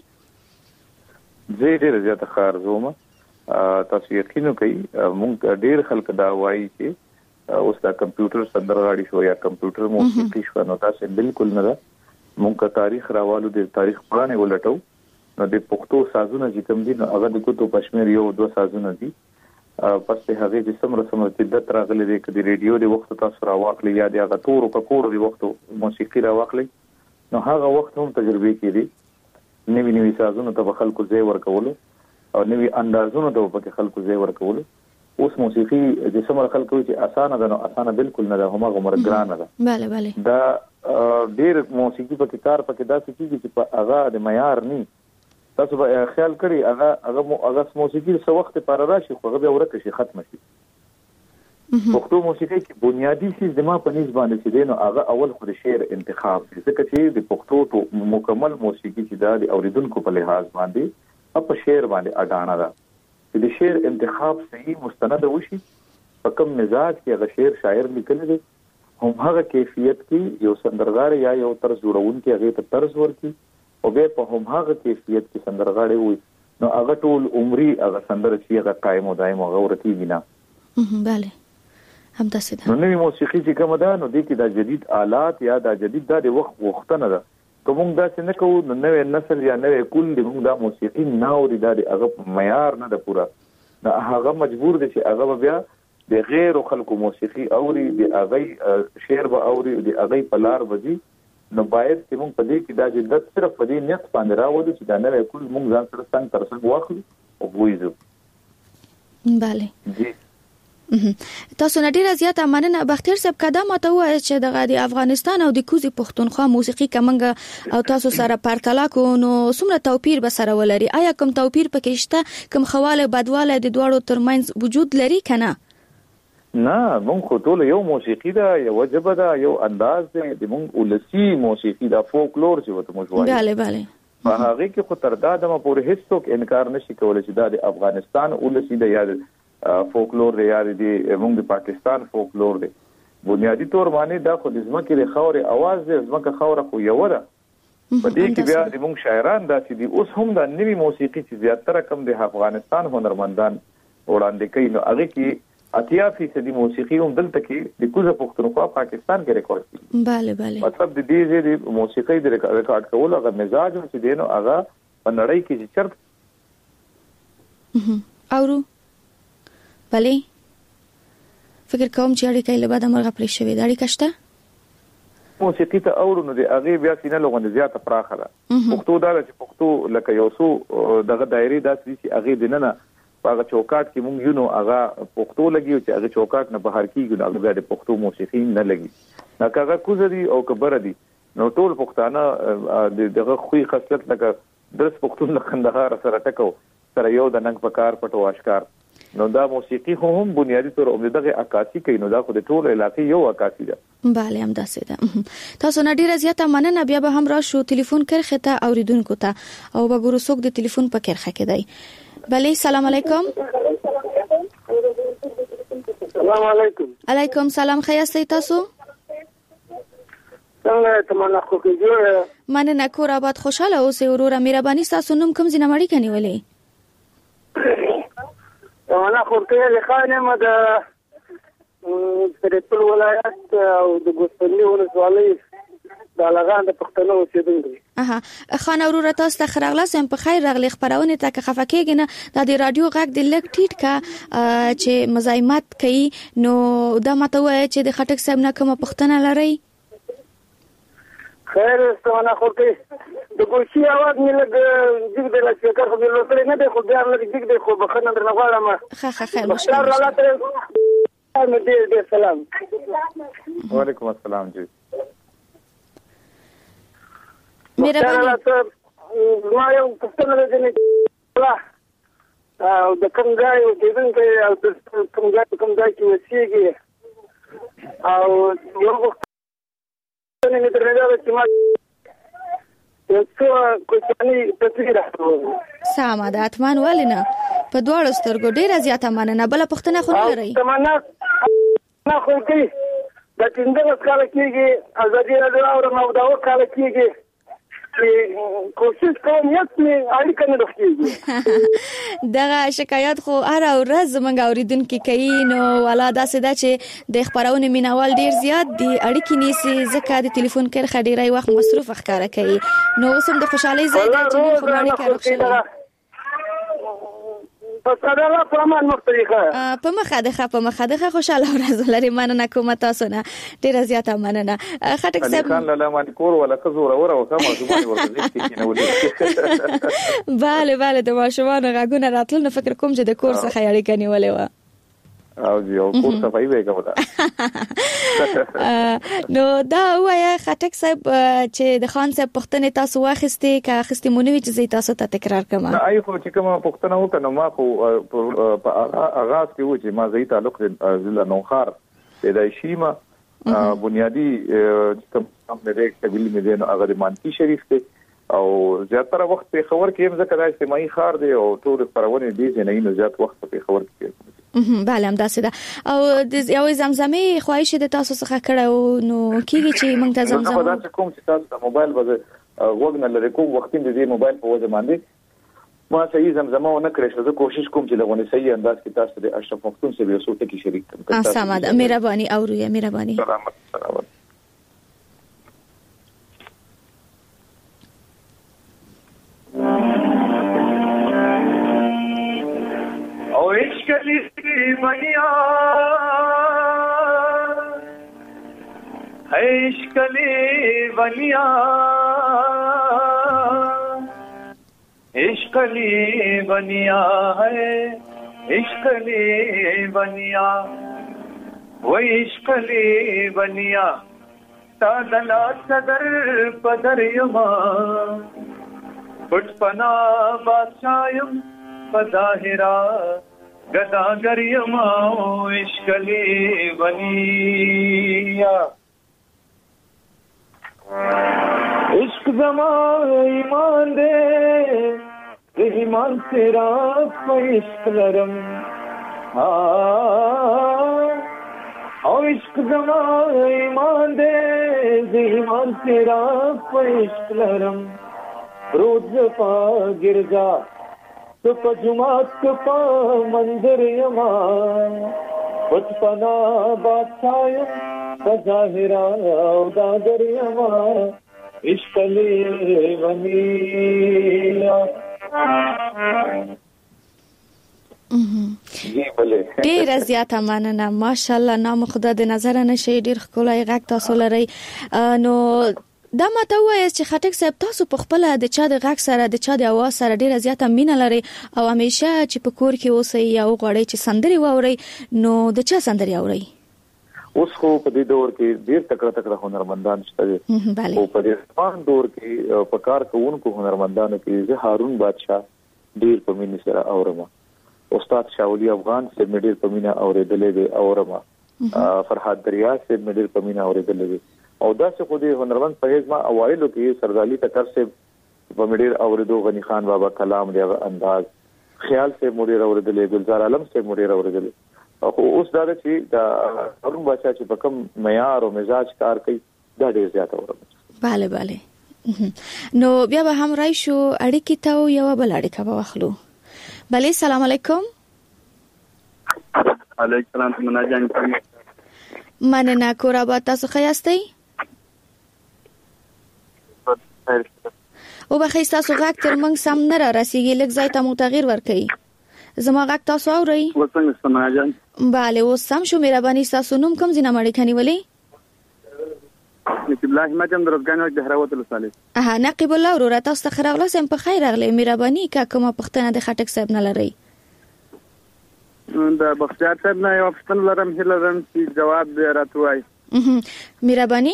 زه ډېر زیات خارزوم تاسو یقینو کوي مونږ ډېر خلک دا وایي چې اوس دا کمپیوټر سندرغاړي شو یا کمپیوټر موسیقي شو نو تاسو بالکل نه مونږ تاریخ راوالو د تاریخ پرانه ولټو نو د پښتو سازونه چې کوم دي نو هغه د کوتو پښمیر یو دوه سازونه دي پس ته هغه د سمره سمره د راغلي د ریډیو د وخت تاسو راوخلی یا د هغه تور په کور د وخت موسیقي راوخلی نو هغه وخت هم تجربه کړي نوی نوی سازونو ته خلکو ځای ورکولو او نوی اندازونو ته په خلکو ځای ورکولو اوس موسیقي د سمره خلکو چې اسانه ده نو اسانه بالکل نه ده هم غمر ګرانه ده bale bale دا ډیر موسیقي په کار په کې دا څه کیږي چې په هغه د معیار نه تاسو به خیال کړئ هغه هغه هغه موسیقي څه وخت پر راشي خو هغه ورکه شي ختم شي پښتو موسیقي کې بنیادی چیز د ما په نسبت باندې چې دینو هغه اول خو د شعر انتخاب ځکه چې د پښتو مکمل موسیقي چې دا د اوریدونکو په لحاظ باندې په شعر باندې اډانه ده چې د شعر انتخاب صحیح مستند وشي په کوم مزاج کې هغه شعر شاعر لیکلی دی هم هغه کیفیت کې یو سندرغاړی یا یو طرز جوړونکي هغه ته طرز ورکړي او به په هم هغه کیفیت کې سندرغاړی وي نو هغه ټول عمرې هغه سندر چې هغه قائم او دائم هغه ورته وینا bale هم تاسو ده نو نوې موسیقي چې کوم ده نو د کې د جدید آلات یا د جدید د وخت وختنه ده کوم دا چې نه کوو نو نوې نسل یا نوې کول د موږ د موسیقي ناوري د هغه معیار نه ده پورا دا هغه مجبور دي چې هغه بیا د غیر خلکو موسیقي اوري د هغه شعر به اوري د هغه پلار وځي نو باید چې موږ په دې کې د جدت صرف په دې نیت باندې راوړو چې دا نوې کول موږ ځان سره څنګه تر څنګه واخلو او وایو bale تاسو نه ډیره زیاته مننه بختیار صاحب قدم ته وایي چې د افغانستان او د کوزي پښتونخوا موسیقي کومه او تاسو سره پرتله کو نو څومره توپیر به سره ولري آیا کوم توپیر پکې شته کوم خواله بدواله د دوړو ترمنځ وجود لري کنه نه مونږ خو ټول یو موسیقي ده یو جبه ده یو انداز ده د مونږ ولسی موسیقي ده فولکلور چې وته موږ وایو bale bale په هغه کې خو تر دا د پورې هیڅوک انکار نشي کولای چې دا د افغانستان ولسی ده یا فولکلور دی یا دی موږ د پاکستان فولکلور دی بنیادی طور باندې دا خو د ځمکې د خاورې आवाज دی ځمکه خاوره خو یو ده په دې کې بیا د موږ شاعران داسې دي اوس هم د نوې موسیقي چې زیاتره کم د افغانستان هنرمندان وړاندې کوي نو هغه کې اتیا فیصد موسیقي هم دلته کې د کوزه پښتونخوا پاکستان کې ریکارډ کیږي bale bale مطلب د دې د موسیقي د ریکارډ کولو هغه مزاج چې دینو هغه په نړۍ کې چې چرته اورو bale فکر کوم چې اړیکې له بعد مرغه پرې شوې دا اړیکه شته موسیقي ته اورو نو د هغه بیا سینه لغوند زیاته پراخه ده پښتو دا چې پښتو لکه یو څو دغه دایره داسې چې هغه دننه هغه چوکاټ کې مونږ یو نو هغه پښتو لګي چې هغه چوکاټ نه بهر کیږي نو هغه د پښتو موسیقي نه لګي دا هغه کوزري او کبر دي نو ټول پښتانه دغه خوې خاصیت لکه درس پښتون له خندهار سره ټکو سره یو د ننګ پکار پټو اشکار نو دا موسیقي هم بنیادی طور او دغه عکاسي کوي نو دا خو د ټول علاقې یو عکاسي ده bale هم داسې ده تاسو نه ډیره زیاته مننه بیا به هم راشو ټلیفون کرخه ته اوریدونکو ته او به ګورو څوک د ټلیفون په کرخه کې دی bale سلام علیکم سلام علیکم علیکم سلام خیاستئ تاسو څنګه تمنا خو کې جوړ مننه کور آباد خوشاله اوسئ وروره مهرباني تاسو نوم کوم ځای نمړی کني ولې تمنا خو ته له خانه مد پرېپل ولایت او د ګوسفندي ولسوالۍ د لغان د پښتنو اوسېدونکي اها خان اورور تاسو ته خراغلاس هم په خیر راغلی خبرونه ته که خفکیږي نه د رادیو غږ د لګ ټیټ کا چې مزاحمت کوي نو دا ماته وایي چې د خټک صاحب نه کومه پښتنه لري خیر استمانه خو کې د ګوشي आवाज مې لګ جګ د لاسکر خو د لوتري نه دی خو بیا لګ جګ دی خو بخنه در نه غواړم خه خه خیر مشکل راته مې دې دې سلام وعلیکم السلام جی مهرباني ما یو پښتنه دې نه او د کوم ځای او د دې کې او د کوم ځای کوم ځای کې وسیږي او یو وخت نه درنه دا چې ما یو څه کوچنی تصویر راوړم ساده اتمان ولنه په دوړ سترګو ډیره زیاته مننه بل پښتنه خو نه لري تمنا نه خو کې د څنګه وکړه کېږي ازادي راډیو او نو دا وکړه کېږي کوشش کوم یې اړیکه نه راځي دا شکایت خو هر ورځ زمونږ اوریدونکو کوي نو والا دا سده چې د خبرونه مینوال ډیر زیات دي اړیکې نیسي ځکه د ټلیفون کرخه ډیرای وخت مصروف ښکارا کوي نو اوسم د خوشحالي ځای دی چې موږ خو اړیکه راخښلې په ساده په مان مختلفه په مخه ده په مخه ده خوشاله ورځ لري مننه کوم تاسو نه ډیر زیاته مننه خټک صاحب خان لاله باندې کور ولا کزور اور او سم زموږ ورته کې نه ولې bale bale د ماشومان غاګونه راتل نو فکر کوم چې د کور څخه اړیکه نیولې و او یو کور صفای وېګه ودا نو دا وایا خټک صاحب چې د خان صاحب پښتنه تاسو واخستې کا اخستې مونږ چې زی تاسو ته تکرار کوم آی خو چې کوم پښتنه وکنه ما خو په اغاز کې و چې ما زی تعلق ضلع نوخار پیدایشي ما بنیادی کوم نه دې قبیل مې دین هغه د مانکی شریف ته او زیاتره وخت په خبر کې هم ځکه د اجتماعي خار دی او ټول خبرونه دي نه نه زیات وخت په خبر کې بله هم داسې ده او د یو زمزمې خواهش د تاسو څخه کړه نو کیږي چې موږ ته زمزمه زه دا کوم چې تاسو د موبایل وځه وګنه لري کوم وخت د دې موبایل په وځه باندې ما صحیح زمزمه ونه کړې زه کوشش کوم چې لغونه صحیح انداز کې تاسو د اشرف مختون سره یو څه کې شریک کړم سلام ده مهرباني او رویه مهرباني سلامت سلامت او عشق لی بنیا عشق لی بنیا عشق لی بنیا ہے عشق لی بنیا وہ عشق لی بنیا تا دلا صدر پدر یما پٹ پنا بادشاہم پظاہرہ گداگر یما عشق لی بنیا عشق زمان ایمان دے ایمان تیرا عشق لرم او عشق زمان ایمان دے ایمان تیرا عشق لرم روز پا گرجا تو پا جماعت پا مندر یما بچپنا بادشاہم بظاہرہ او داگر یما عشق لی بنیا ډیر زیاته مننه ماشاءالله نام خدا د نظر نه شي ډیر ښکلی غږ تاسو لري نو دا ماته وایي چې خټک صاحب تاسو په خپل د چا د غږ سره د چا د اواز سره ډیره زیاته مینه لري او همیشه چې په کور کې اوسئ یا غواړئ چې سندري واورئ نو د چا سندري اورئ اوس خو په دې دور کې ډیر تکړه تکړه هنرمندان شته دي او په دې ځوان دور کې په کار کوونکو هنرمندانو کې زه هارون بادشاہ ډیر په مینه سره اورم استاد شاولی افغان سے ډیر په مینه اورېدلې دي اورم فرحات دریا سے ډیر په مینه اورېدلې دي او دا څه خو دې هنرمند په هیڅ ما اوایلو کې سردالی تکر سے په مډیر اوریدو غنی خان بابا کلام دی انداز خیال سے مډیر اوریدلې گلزار عالم سے مډیر اوریدلې او اوس دا چې دا هارون بادشاہ چې په کوم معیار او مزاج کار کوي دا ډیر زیات اورم bale bale نو بیا به هم راشو اړیکې ته یو بل اړیکه به واخلو bale السلام علیکم علیکم السلام مناجان مننه کورابا تاسو ښه یاستئ او بخې تاسو غږ تر موږ سم نه را رسیږي، لږ ځای ته مو تغیر ورکړئ. زما غږ تاسو اورئ؟ وڅنګه سنا جان؟ bale اوس سم شو. مهرباني تاسو نوم کوم ځای نه مړی کني ولې؟ نقیب الله احمد هم درځګانو د هراوت لساله. اه نقیب الله ورور تاسو ته خراغله سم په خیر راغلی. مهرباني کا کومه پښتنه د خټک صاحب نه لري؟ دا بختیار صاحب نه یو پښتنه لرم هله لرم چې جواب دې راتوي. مهرباني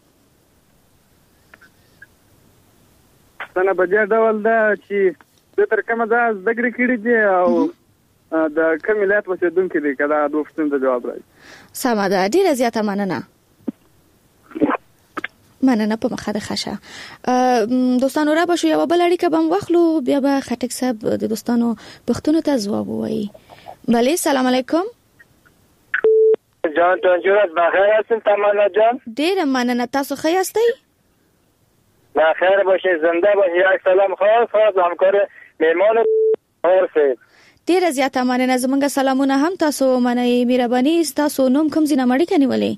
څنګه بجې ډول دا چې د تر کومه دا زګری کړي دي او د کمیلات وسیدونکو دي کله د وفتن د جواب راځي. سمه ده، ډیره زیاته مننه. مننه په مخه ده خشه. دوستانو را بشو یو بل اړیکه بم واخلو بیا به خټک صاحب د دوستانو پښتون ته جواب وایي. بله سلام علیکم. جان تنجورت بخیر هستین تمنا جان؟ ډیره مننه، تاسو ښه یاستئ؟ بخیر باشید، زنده باشید. یک سلام خاص خاص همکار میمان اورسه. ډیره زیاته مننه، زمونږ سلامونه هم تاسو منئ. مهرباني تاسو نوم کوم ځای نه مړی کني ولې؟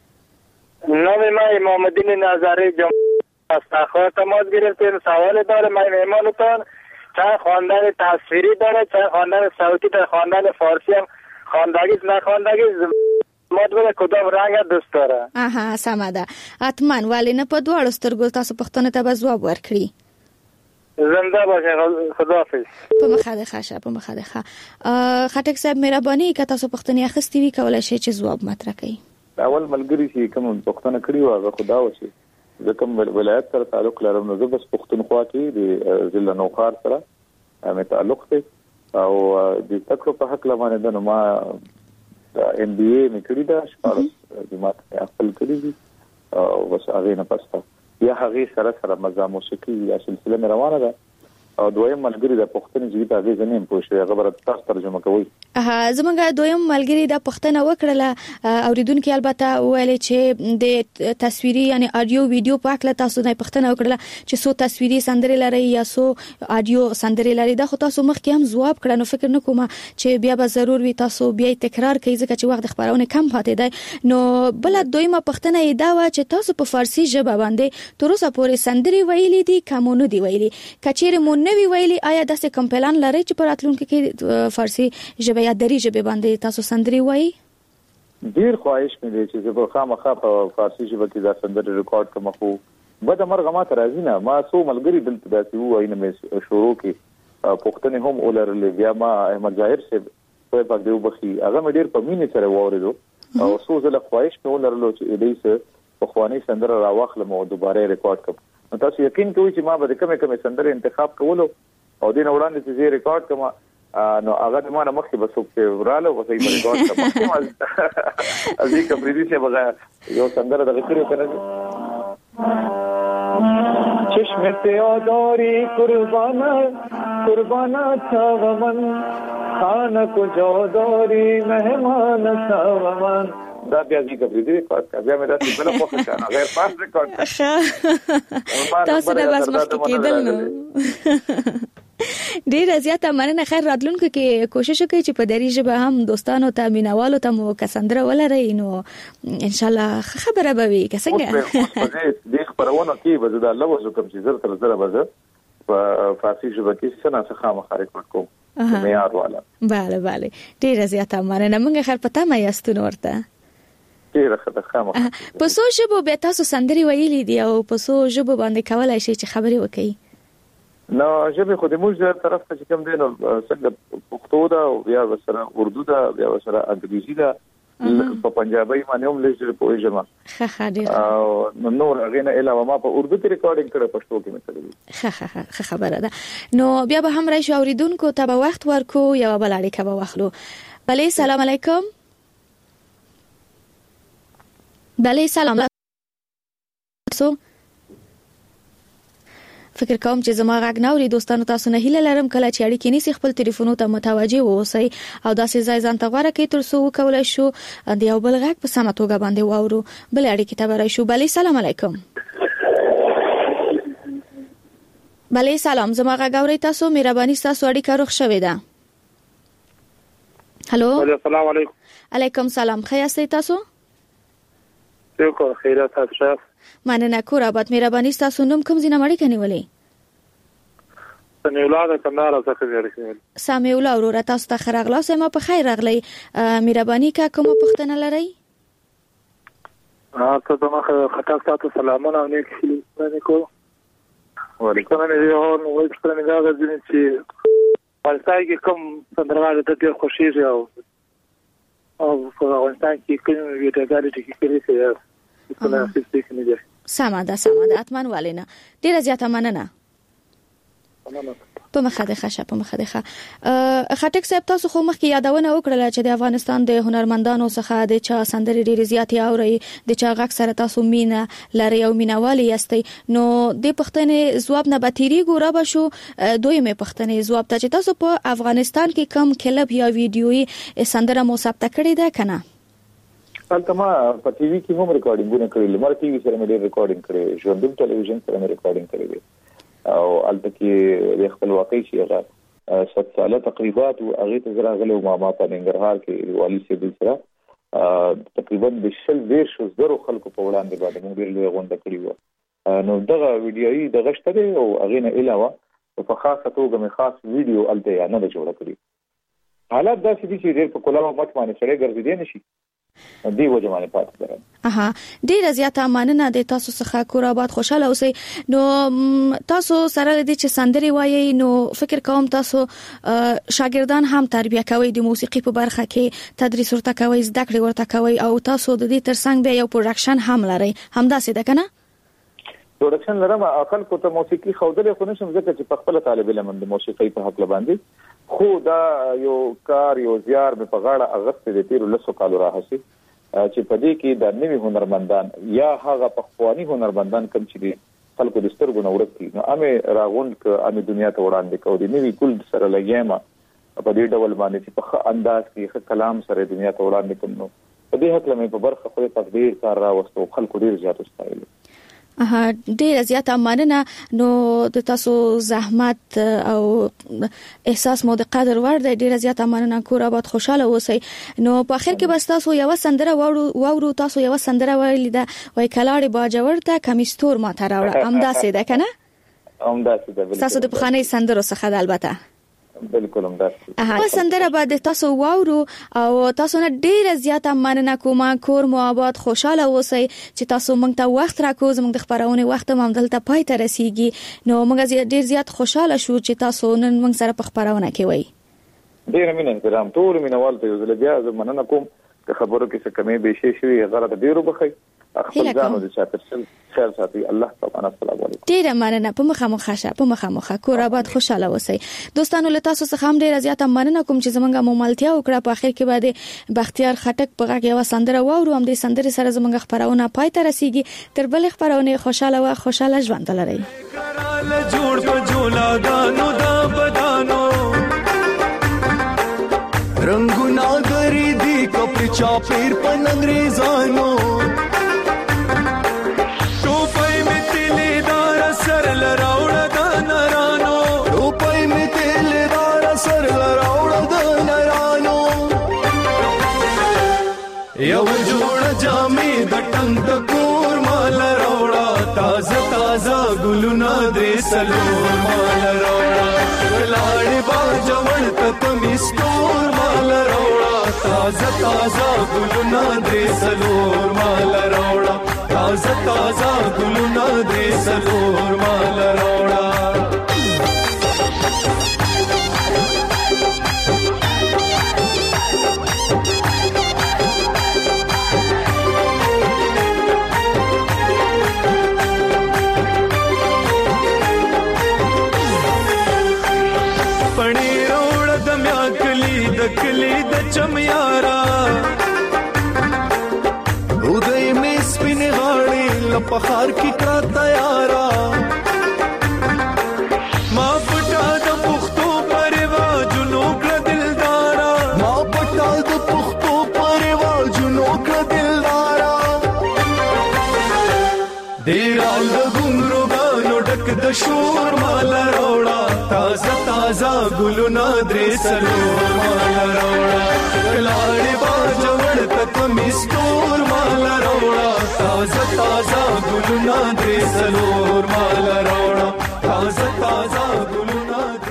نام ما امام الدین نظری جمع است. خواهد تماس گرفتیم، سوال داره. من میمانتان چه خواندن تصویری داره، چه خواندن صوتی داره، خواندن فارسی هم خواندگی نه خواندگی ماد بده کدام رنگ دوست داره. آها سمه ده. حتما ولی نه په دواړو سترګو تاسو پښتون ته به جواب ورکړي. زنده باشه، خداحافظ. په مخه ده خشه، په مخه ده خه. خټک صاحب مهرباني که تاسو پښتني اخستې وي کولای شئ چې جواب مطرح کړئ. اول ملګری چې کوم پښتنه کړی و هغه خدا وشي د کوم ولایت سره تعلق لرم نو زه بس پښتونخوا کې د ضلع نوخار سره مې تعلق دی او د تکو په حق لمانه د نو ما ام بي اي مې کړی دا شپږ جماعت خپل کړی دي او بس هغه نه پسته یا هغه سره سره مزه موسیقي یا سلسله مې روانه ده او دویم ملګری د پښتني ژبې په اغیز نه پوښتنه خبره تاسو ترجمه کوي. اه زمونږ دویم ملګری د پښتنه وکړه اوریدونکو البته ویل چې د تصویري یعنی اډیو ویډیو په اړه تاسو نه پښتنه وکړه چې سو تصویري سندري لري یا سو اډیو سندري لري دا خو تاسو مخکې هم جواب کړنو فکر نه کوم چې بیا به ضرور وي تاسو بیا تکرار کوي ځکه چې وخت خبرونه کم پاتې دی. نو بل دویمه پښتنه ای دا و چې تاسو په فارسی ژبه باندې تر اوسه پورې سندري ویلي دي کومونه دی ویلي کچېره مون نوی ویلي آیا داسې کوم پلان لري چې پر اتلونکو کې فارسی ژبه یا دری ژبه باندې تاسو سندري وایي؟ ډیر خواهش مې دی چې زه به خامخا په فارسی ژبه کې دا سندري ریکارډ کوم خو بده مرغه ما ته راځي نه ما سو ملګری دلته داسې وایي نه مې شروع کې پښتني هم ولرلې بیا ما احمد ظاهر صاحب په پاک دیو بخي هغه مې ډیر په مینې سره واورېدو او سو زله خواهش مې ولرلو چې دې څه په خواني سندره راوخلم او دوباره ریکارډ کوم. نو تاسو یقین کوئ چې ما به کومه کومه سندره انتخاب کولو او دین وړاندې چې زه ریکارډ کوم نو هغه د ما نه مخکې به څوک وراله او صحیح ریکارډ کوم ازي کبريدي چې بغا یو سندره د غکړو کنه چشم سے داری قربانا قربانا تھا ومن خانه کو جو داری مهمان تھا ومن دا بیا دې کبريدي ریکارډ کا بیا مې راځي بل په ښه غیر پاس ریکارډ تاسو نه بس مخکې کېدل نو ډیر زیاته مننه. خیر راتلونکو کې کوشش وکړئ چې په دری ژبه هم دوستانو ته مینوالو ته مو کسندره ولرئ نو ان شاء الله خبره به وي که څنګه دې خبرونه کې به دا لوځو کوم چې زر تر زر به په فارسی ژبه کې څنګه څه خامخا ریکارډ کوم معیار والا. bale bale ډیر زیاته مننه. موږ خیر پته مې یاستون ورته ډیر ښه خامخا په سو ژبه به تاسو سندري ویلي دی او په سو ژبه باندې کولای شئ چې خبري وکړئ. نو ژبه خو د موږ طرف ته کوم دی نو څنګه پښتو دا او بیا وسره اردو دا بیا وسره انګریزي دا په پنجابي باندې هم لږ په ژبه ښه ښه ډیر او نو راغینه علاوه ما په اردو کې ریکارډینګ کړه پښتو کې مې کړی. ښه ښه ښه خبره ده. نو بیا به هم راشي اوریدونکو ته به وخت ورکو یا بل اړیکه به واخلو. بله سلام علیکم. بله سلام تاسو فکر کوم چې زما غږ ناوري دوستانو تاسو نه هیله لرم کله چې اړیکې نیسي خپل ټلیفونو ته متوجه اوسئ او داسې ځای ځان ته غوره کړئ تر څو وکولای شو د یو بل غږ په سمه توګه باندې واورو. بل اړیکې ته به راشو. بله سلام علیکم. بله سلام زما غږ اورئ تاسو؟ مهرباني ستاسو اړیکه روغ شوې ده. هلو السلام علیکم. علیکم سلام. ښه یاستئ تاسو؟ شکر خیرات تاسو. مننه کور آباد. مهرباني ستاسو نوم کوم ځای نه مړی کني ولې؟ سمیع الله د کندهار څخه ورسېدل. سمیع الله وروره تاسو ته خراغلاس ما په خیر راغلی. مهرباني کا کومه پوښتنه لرئ؟ ها ته دغه خطا تاسو سلامونه او نیک هیله کوم. وعلیکم السلام. نو وایي چې څنګه غواړئ چې پالتای کې کوم سندرغاړي ته ډېر خوشیږي او او په افغانستان کې کوم ویډیوګانې چې کړي چې په ناسي کې نه دي. سمه ده سمه ده اتمن والینا ډیره زیاته مننه. په مخه ده خشه په مخه ده خټک صاحب تاسو خو مخکې یادونه وکړه چې د افغانستان د هنرمندانو څخه د چا سندري ډیره زیاتې اوري د چا غږ سره تاسو مینه لري او مینوالي یاستئ. نو د پښتنې ځواب نه بتيري ګوره به شو دویمه پښتنې ځواب ته چې تاسو په افغانستان کې کم کلب یا ویډیوي سندره مو ثبت کړی ده کنه؟ البته ما په ټي وي کې هم ریکارډینګونه کړی، لمر ټي وي سره مې ډېر ریکارډینګ کړی، ژوندون ټلویزیون سره مې ریکارډینګ کړی او البته کې د خپل واقعي شي هغه ست ساله تقریبات او هغه ته زرا غلو ما ما په ننګرهار کې والی سي بل سره تقریبا د شل ډیر شو زرو خلکو په وړاندې باندې موږ ډېر لوی غونډه کړې و. نو دغه ویډیوي د غشته دی او هغه نه علاوه په خاصه توګه مې خاص ویډیو الته نه جوړ کړی. حالات دا چې ډېر په کولاو مت باندې سره ګرځېدي نشي دی وجه باندې پاتې ده. اها ډیره زیاته مننه د تاسو څخه کور آباد خوشاله اوسئ. نو تاسو سره د چې سندري وایي نو فکر کوم تاسو شاګردان هم تربیه کوي د موسیقي په برخه کې تدریس ورته کوي زده کړې ورته کوي او تاسو د دې ترڅنګ بیا یو پروډکشن هم لري همداسې ده کنه؟ پروډکشن لرم اقل کو ته موسیقي خوده خو نشم ځکه چې په خپل طالب علم د موسیقي په حق لباندې خو دا یو کار یو زیار به په غاړه اغست د تیر لسو کالو راهسي چې په دې کې د نوي هنرمندان یا هغه پخوانی هنرمندان کوم چې دي خلکو د سترګو نه ورکړي نو امه راغوند ک امه دنیا ته وړاندې کو دي نوي کول سره لګیما په دې ډول باندې چې په انداز کې کلام سره دنیا ته وړاندې کوم نو په دې حق لمه په برخه خو تقدیر کار راوستو خلکو ډیر زیات استایل. اها ډیره زیاته مننه. نو د تاسو زحمت او احساس مو د قدر ور دی. ډیره زیاته مننه. کور آباد خوشاله اوسئ. نو په اخر کې بس تاسو یو سندره وورو تاسو یو سندره ویل ده وای کلاړي باجوړ ته کمیستور ما ته راوړه همداسې ده کنه؟ همداسې ده. تاسو د بخانه سندرو څخه ده البته بالکل همداسې. اها سندره بعد تاسو وورو او تاسو نه ډیره زیاته مننه کوم. کور مو آباد خوشاله اوسئ چې تاسو موږ ته وخت راکو زموږ د خبرونه وخت هم دلته پای ته رسیږي. نو موږ ډیر زیات خوشاله شو چې تاسو نن موږ سره په خبرونه کې وای. ډیر مینه احترام ټول مینوال ته یو ځل بیا مننه کوم د خبرو کې څه کمی به شي شوی غلط ډیرو بخي خپل ځانو د چاپرسل خیر ساتي. الله تعالی السلام علیکم. ډیره مننه. په مخه مخه په مخه مخه کور آباد خوشاله اوسئ. دوستانو له تاسو څخه هم ډیره زیاته مننه کوم چې زمونږه مملتیا وکړه. په اخر کې باندې بختیار خټک په غږ یو سندره وورو هم د سندري سره زمونږه خبرونه پای ته رسیږي. تر بل خبرونه خوشاله او خوشاله ژوند لرئ. جوړ په جولا دانو دا بدانو رنگونه غری دی کپڑے چاپیر پن انگریزانو ټوپای می تیلی دار سر لراوړه د نرانو ټوپای می تیلی دار سر لراوړه د نرانو یو جوړ جامې د ټنګ د کور مال راوړه تازه تازه ګلونه دې سلور مال راوړه لاړې باجوړ ته کمیستور مال راوړه تازه تازه ګلونه دې سلور مال راوړه تازه تازه ګلونه دې سلور مال راوړه. کلی د چمیارا اودای می سپین غاړي لپخار کی کا تیارا ما پټا د پختو پرواجونو کړه دلدارا ما پټا د پختو پرواجونو کړه دلدارا ډیر ال ګونګرو غانو ډک د شور مال راوړه تازه تازه تازه ګلونه درې څلور مال راوړه کلاړې باجوړ تک مستور مال راوړه تازه تازه ګلونه درې څلور مال راوړه تازه تازه